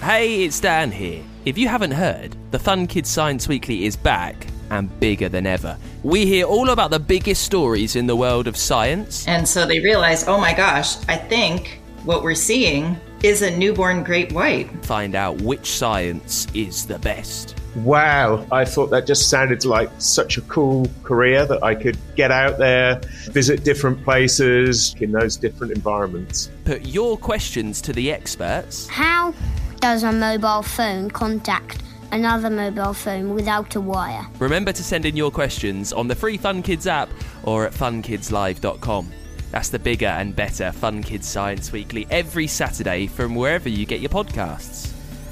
Hey, it's Dan here. If you haven't heard, the Fun Kids Science Weekly is back and bigger than ever. We hear all about the biggest stories in the world of science. And so they realize, oh my gosh, I think what we're seeing is a newborn great white. Find out which science is the best. Wow, I thought that just sounded like such a cool career that I could get out there, visit different places in those different environments. Put your questions to the experts. How does a mobile phone contact another mobile phone without a wire? Remember to send in your questions on the free Fun Kids app or at funkidslive.com. That's the bigger and better Fun Kids Science Weekly every Saturday from wherever you get your podcasts.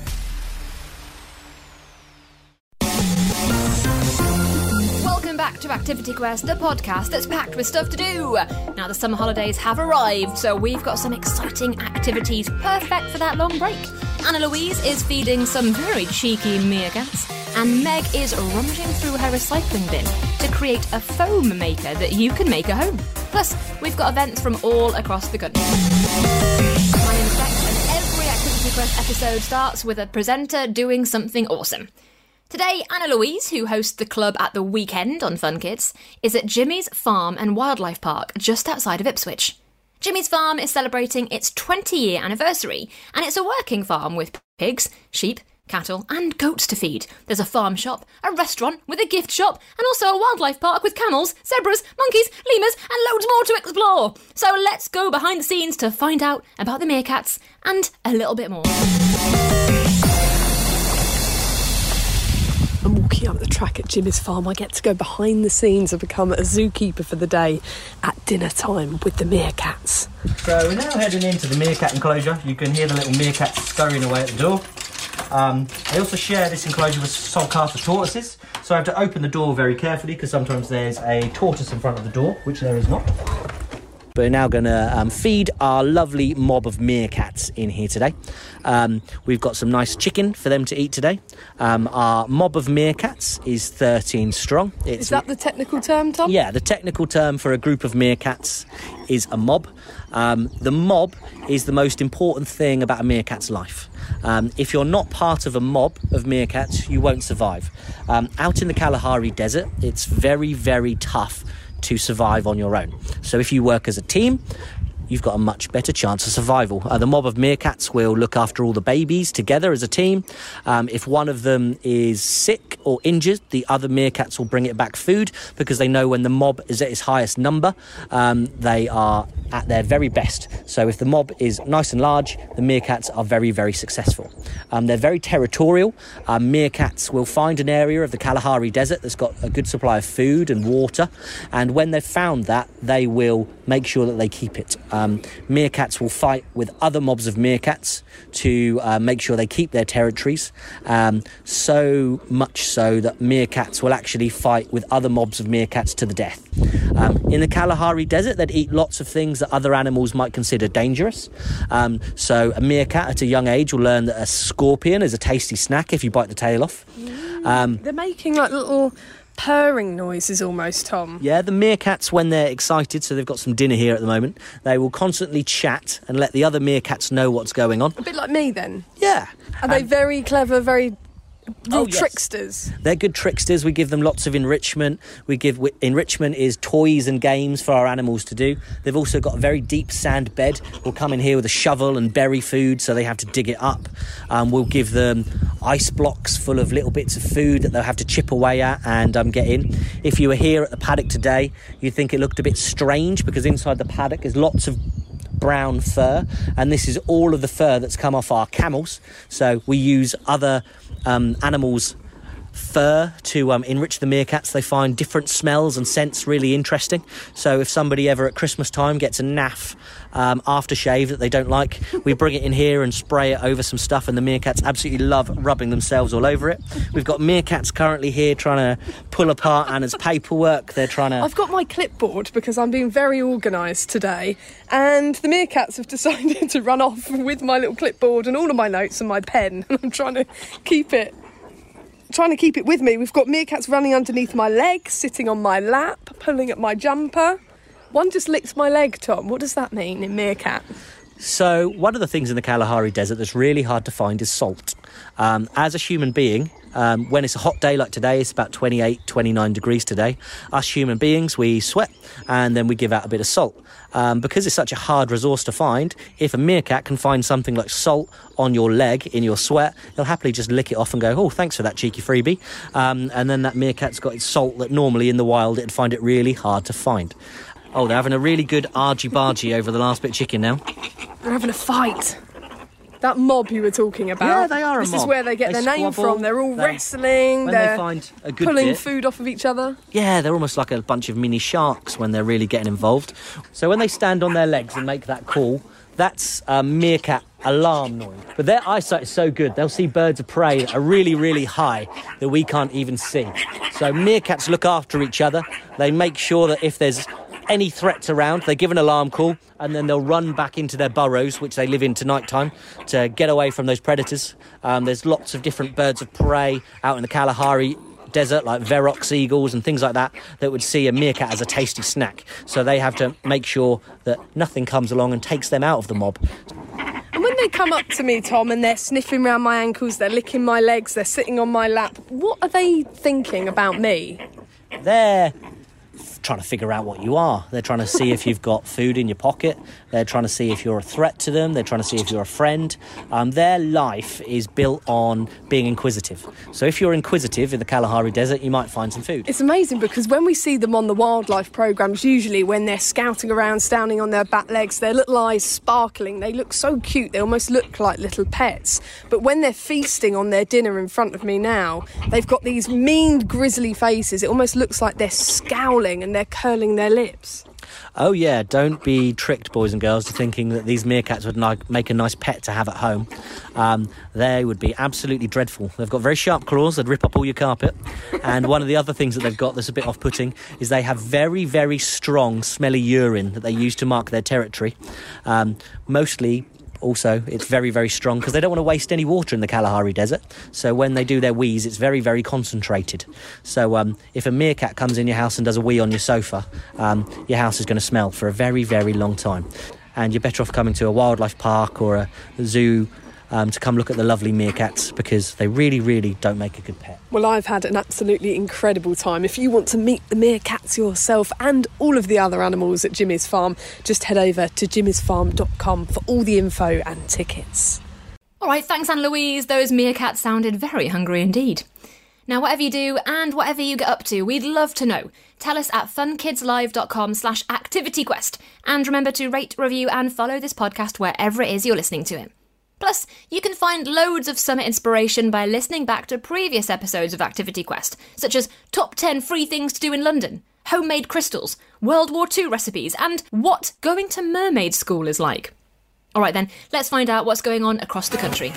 Welcome back to Activity Quest, the podcast that's packed with stuff to do. Now the summer holidays have arrived, so we've got some exciting activities perfect for that long break. Anna Louise is feeding some very cheeky meerkats, and Meg is rummaging through her recycling bin to create a foam maker that you can make at home. Plus, we've got events from all across the country. My name is Bex, and every Activity Quest episode starts with a presenter doing something awesome. Today, Anna Louise, who hosts the club at the weekend on Fun Kids, is at Jimmy's Farm and Wildlife Park just outside of Ipswich. Jimmy's Farm is celebrating its 20-year anniversary, and it's a working farm with pigs, sheep, cattle and goats to feed. There's a farm shop, a restaurant with a gift shop, and also a wildlife park with camels, zebras, monkeys, lemurs and loads more to explore. So let's go behind the scenes to find out about the meerkats and a little bit more. I'm walking up the track at Jimmy's Farm. I get to go behind the scenes and become a zookeeper for the day at dinner time with the meerkats. So we're now heading into the meerkat enclosure. You can hear the little meerkats scurrying away at the door. They also share this enclosure with sulcata tortoises, so I have to open the door very carefully because sometimes there's a tortoise in front of the door, which there is not. We're now going to feed our lovely mob of meerkats in here today. We've got some nice chicken for them to eat today. Our mob of meerkats is 13 strong. Is that the technical term, Tom? Yeah, the technical term for a group of meerkats is a mob. The mob is the most important thing about a meerkat's life. If you're not part of a mob of meerkats, you won't survive. Out in the Kalahari Desert, it's very, very tough to survive on your own. So if you work as a team, you've got a much better chance of survival. The mob of meerkats will look after all the babies together as a team. If one of them is sick or injured, the other meerkats will bring it back food because they know when the mob is at its highest number, they are at their very best. So if the mob is nice and large, the meerkats are very, very successful. They're very territorial. Meerkats will find an area of the Kalahari Desert that's got a good supply of food and water, and when they've found that, they will make sure that they keep it. Meerkats will fight with other mobs of meerkats to make sure they keep their territories, so much so that meerkats will actually fight with other mobs of meerkats to the death. In the Kalahari Desert, they'd eat lots of things that other animals might consider dangerous. So a meerkat at a young age will learn that a scorpion is a tasty snack if you bite the tail off. They're making like little purring noises almost, Tom. Yeah, the meerkats, when they're excited, so they've got some dinner here at the moment, they will constantly chat and let the other meerkats know what's going on. A bit like me then. Yeah. Are they very clever, very Oh, yes. tricksters? They're good tricksters. We give them lots of enrichment. Enrichment is toys and games for our animals to do. They've also got a very deep sand bed. We'll come in here with a shovel and bury food so they have to dig it up. We'll give them ice blocks full of little bits of food that they'll have to chip away at and get in. If you were here at the paddock today, you'd think it looked a bit strange because inside the paddock is lots of brown fur, and this is all of the fur that's come off our camels. So we use other animals' fur to enrich the meerkats. They find different smells and scents really interesting. So if somebody ever at Christmas time gets a naff aftershave that they don't like, we bring it in here and spray it over some stuff, and the meerkats absolutely love rubbing themselves all over it. We've got meerkats currently here trying to pull apart Anna's paperwork. They're trying to... I've got my clipboard because I'm being very organised today, and the meerkats have decided to run off with my little clipboard and all of my notes and my pen, and I'm trying to keep it with me. We've got meerkats running underneath my leg, sitting on my lap, pulling at my jumper. One just licked my leg, Tom. What does that mean in meerkat? So one of the things in the Kalahari Desert that's really hard to find is salt. As a human being, when it's a hot day like today, it's about 28, 29 degrees today, us human beings, we sweat and then we give out a bit of salt. Because it's such a hard resource to find, if a meerkat can find something like salt on your leg in your sweat, he'll happily just lick it off and go, oh, thanks for that cheeky freebie. And then that meerkat's got its salt that normally in the wild it'd find it really hard to find. Oh, they're having a really good argy-bargy over the last bit of chicken now. They're having a fight. That mob you were talking about. Yeah, they are a This mob. is where they get their name squabble, from. They're all wrestling. When They're they find a good pulling bit, food off of each other. yeah, they're almost like a bunch of mini sharks when they're really getting involved. So when they stand on their legs and make that call, that's a meerkat alarm noise. But their eyesight is so good, they'll see birds of prey that are really, really high that we can't even see. So meerkats look after each other. They make sure that if there's any threats around, they give an alarm call and then they'll run back into their burrows, which they live in tonight time, to get away from those predators. There's lots of different birds of prey out in the Kalahari Desert, like Verox eagles and things like that, that would see a meerkat as a tasty snack. So they have to make sure that nothing comes along and takes them out of the mob. And when they come up to me, Tom, and they're sniffing around my ankles, they're licking my legs, they're sitting on my lap, what are they thinking about me? They're trying to figure out what you are. They're trying to see if you've got food in your pocket. They're trying to see if you're a threat to them. They're trying to see if you're a friend. Their life is built on being inquisitive. So if you're inquisitive in the Kalahari Desert, you might find some food. It's amazing because when we see them on the wildlife programmes, usually when they're scouting around, standing on their back legs, their little eyes sparkling, they look so cute, they almost look like little pets. But when they're feasting on their dinner in front of me now, they've got these mean, grisly faces. It almost looks like they're scowling and they're curling their lips. Oh yeah, don't be tricked, boys and girls, to thinking that these meerkats would make a nice pet to have at home. They would be absolutely dreadful. They've got very sharp claws that rip up all your carpet. And one of the other things that they've got that's a bit off-putting is they have very, very strong, smelly urine that they use to mark their territory. Mostly, also, it's very, very strong because they don't want to waste any water in the Kalahari Desert. So when they do their wheeze, it's very, very concentrated. So if a meerkat comes in your house and does a wee on your sofa, your house is going to smell for a very, very long time. And you're better off coming to a wildlife park or a zoo to come look at the lovely meerkats because they really, really don't make a good pet. Well, I've had an absolutely incredible time. If you want to meet the meerkats yourself and all of the other animals at Jimmy's Farm, just head over to jimmysfarm.com for all the info and tickets. All right, thanks, Anne-Louise. Those meerkats sounded very hungry indeed. Now, whatever you do and whatever you get up to, we'd love to know. Tell us at funkidslive.com/activityquest. And remember to rate, review and follow this podcast wherever it is you're listening to it. Plus, you can find loads of summer inspiration by listening back to previous episodes of Activity Quest, such as Top 10 Free Things to Do in London, Homemade Crystals, World War II recipes, and what going to mermaid school is like. All right then, let's find out what's going on across the country.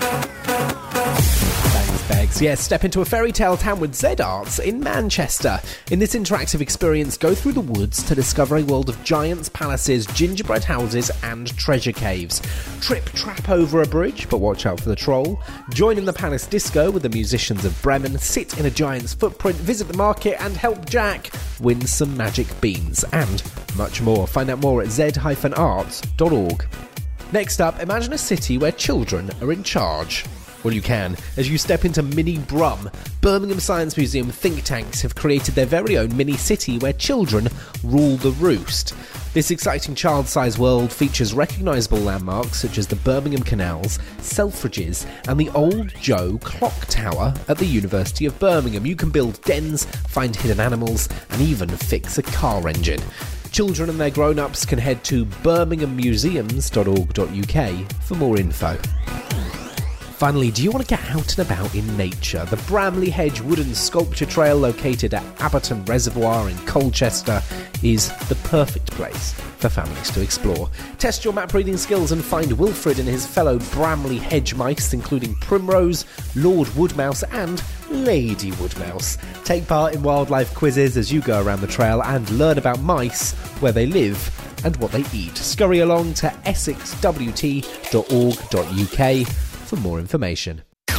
Begs. Yes, step into a fairy tale town with Z Arts in Manchester. In this interactive experience, go through the woods to discover a world of giants, palaces, gingerbread houses and treasure caves. Trap over a bridge, but watch out for the troll. Join in the palace disco with the musicians of Bremen, sit in a giant's footprint, visit the market and help Jack win some magic beans. And much more. Find out more at z-arts.org. Next up, imagine a city where children are in charge. Well, you can, as you step into Mini Brum. Birmingham Science Museum think tanks have created their very own mini-city where children rule the roost. This exciting child-sized world features recognisable landmarks such as the Birmingham Canals, Selfridges and the Old Joe Clock Tower at the University of Birmingham. You can build dens, find hidden animals and even fix a car engine. Children and their grown-ups can head to birminghammuseums.org.uk for more info. Finally, do you want to get out and about in nature? The Bramley Hedge Wooden Sculpture Trail, located at Aberton Reservoir in Colchester, is the perfect place for families to explore. Test your map reading skills and find Wilfred and his fellow Bramley Hedge mice, including Primrose, Lord Woodmouse and Lady Woodmouse. Take part in wildlife quizzes as you go around the trail and learn about mice, where they live and what they eat. Scurry along to essexwt.org.uk for more information.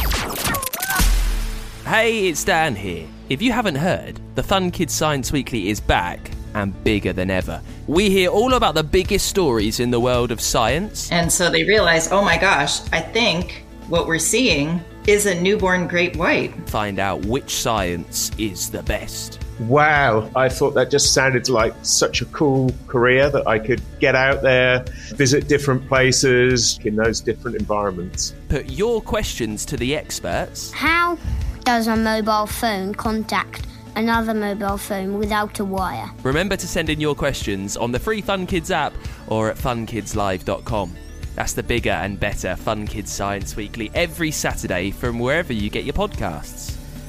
Hey, it's Dan here. If you haven't heard, the Fun Kids Science Weekly is back and bigger than ever. We hear all about the biggest stories in the world of science. And so they realize, oh my gosh, I think what we're seeing is a newborn great white. Find out which science is the best. Wow, I thought that just sounded like such a cool career that I could get out there, visit different places in those different environments. Put your questions to the experts. How does a mobile phone contact another mobile phone without a wire? Remember to send in your questions on the free Fun Kids app or at funkidslive.com. That's the bigger and better Fun Kids Science Weekly every Saturday from wherever you get your podcasts.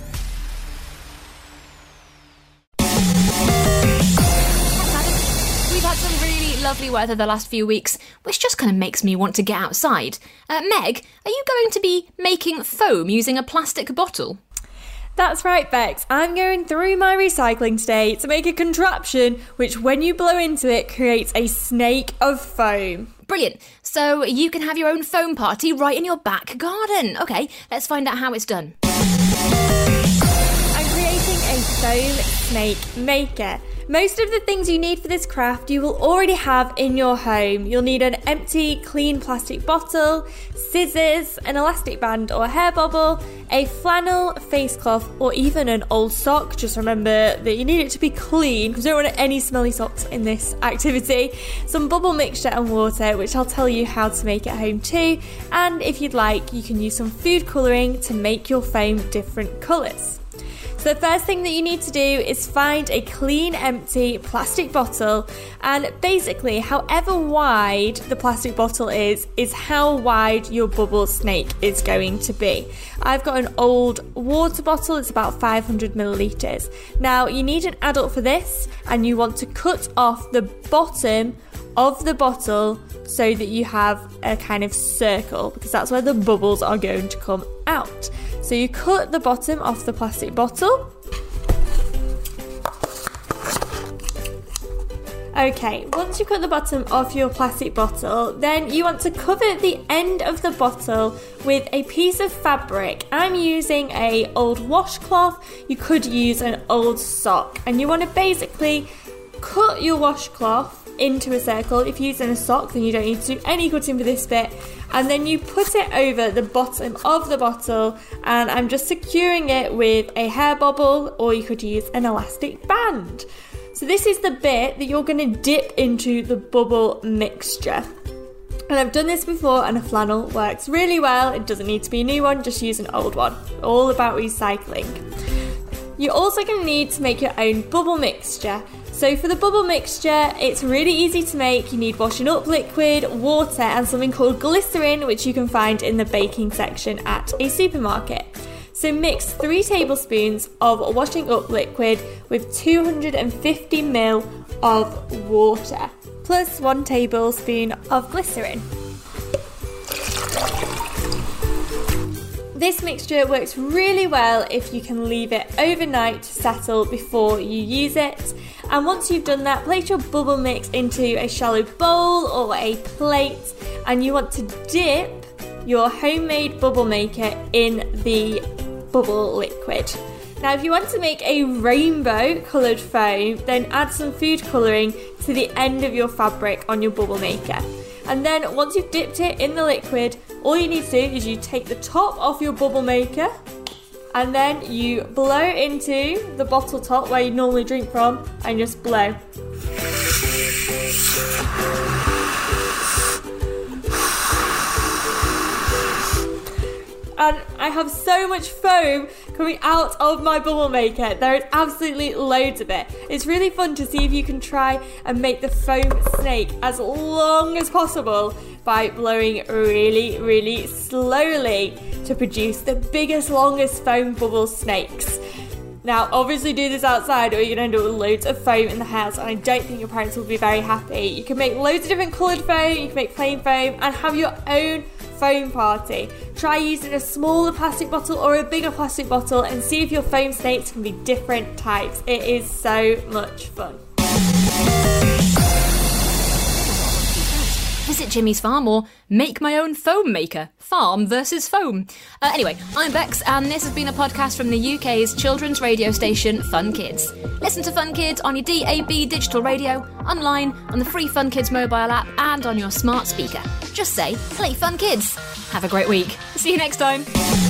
We've had some really lovely weather the last few weeks, which just kind of makes me want to get outside. Meg, are you going to be making foam using a plastic bottle? That's right, Bex. I'm going through my recycling today to make a contraption which, when you blow into it, creates a snake of foam. Brilliant. So you can have your own foam party right in your back garden. Okay, let's find out how it's done. I'm creating a foam snake maker. Most of the things you need for this craft you will already have in your home. You'll need an empty, clean plastic bottle, scissors, an elastic band or hair bobble, a flannel face cloth, or even an old sock. Just remember that you need it to be clean because we don't want any smelly socks in this activity. Some bubble mixture and water, which I'll tell you how to make at home too. And if you'd like, you can use some food colouring to make your foam different colours. So the first thing that you need to do is find a clean, empty plastic bottle, and basically however wide the plastic bottle is how wide your bubble snake is going to be. I've got an old water bottle, it's about 500 millilitres. Now you need an adult for this, and you want to cut off the bottom of the bottle so that you have a kind of circle, because that's where the bubbles are going to come out. So you cut the bottom off the plastic bottle. Okay, once you cut the bottom off your plastic bottle, then you want to cover the end of the bottle with a piece of fabric. I'm using an old washcloth. You could use an old sock, and you want to basically cut your washcloth into a circle. If you're using a sock, then you don't need to do any cutting for this bit, and then you put it over the bottom of the bottle, and I'm just securing it with a hair bobble, or you could use an elastic band. So this is the bit that you're going to dip into the bubble mixture. And I've done this before, and a flannel works really well. It doesn't need to be a new one, just use an old one. All about recycling. You're also going to need to make your own bubble mixture. So for the bubble mixture, it's really easy to make. You need washing up liquid, water, and something called glycerin, which you can find in the baking section at a supermarket. So mix 3 tablespoons of washing up liquid with 250 ml of water, plus 1 tablespoon of glycerin. This mixture works really well if you can leave it overnight to settle before you use it. And once you've done that, place your bubble mix into a shallow bowl or a plate, and you want to dip your homemade bubble maker in the bubble liquid. Now, if you want to make a rainbow coloured foam, then add some food colouring to the end of your fabric on your bubble maker. And then once you've dipped it in the liquid, all you need to do is you take the top off your bubble maker, and then you blow into the bottle top where you normally drink from, and just blow. And I have so much foam coming out of my bubble maker. There is absolutely loads of it. It's really fun to see if you can try and make the foam snake as long as possible by blowing really, really slowly to produce the biggest, longest foam bubble snakes. Now, obviously do this outside or you're going to end up with loads of foam in the house, and I don't think your parents will be very happy. You can make loads of different coloured foam, you can make plain foam, and have your own foam party. Try using a smaller plastic bottle or a bigger plastic bottle and see if your foam snakes can be different types. It is so much fun. visit Jimmy's farm, or make my own foam maker. Farm versus foam. Anyway, I'm Bex, and this has been a podcast from the UK's children's radio station, Fun Kids. Listen to Fun Kids on your DAB digital radio, online, on the free Fun Kids mobile app, and on your smart speaker. Just say, play Fun Kids. Have a great week. See you next time.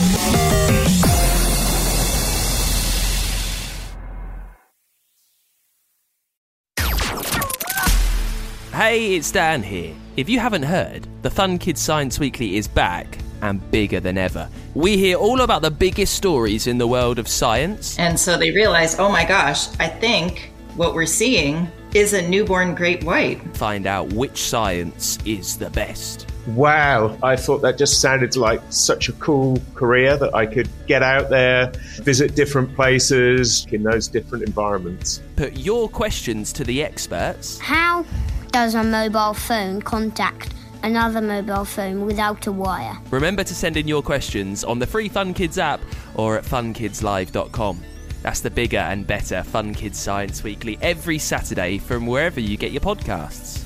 Hey, it's Dan here. If you haven't heard, the Fun Kids Science Weekly is back and bigger than ever. We hear all about the biggest stories in the world of science. And so they realize, oh my gosh, I think what we're seeing is a newborn great white. Find out which science is the best. Wow, I thought that just sounded like such a cool career that I could get out there, visit different places in those different environments. Put your questions to the experts. How does a mobile phone contact another mobile phone without a wire? Remember to send in your questions on the free Fun Kids app or at funkidslive.com. That's the bigger and better Fun Kids Science Weekly every Saturday from wherever you get your podcasts.